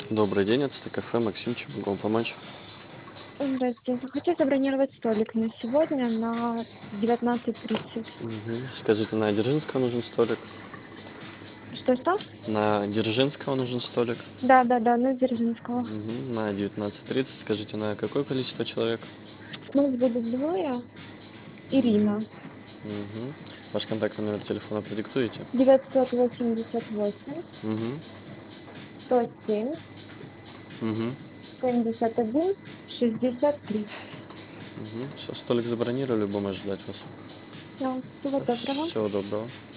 Добрый день, это кафе Максим, чем могу вам помочь? Здравствуйте. Хочу забронировать столик на сегодня на 19:30. Скажите, на Дзержинского нужен столик? Что-что? На Дзержинского нужен столик? Да-да-да, на Дзержинского. На 19:30. Скажите, на какое количество человек? Нас будет двое. Мгм. Ирина. Мгм. Ваш контактный номер телефона продиктуете? 988 Мгм. 107 Мгм. 71 63. Все, столик забронировали, будем ожидать вас. Всё, всего доброго. Всего доброго.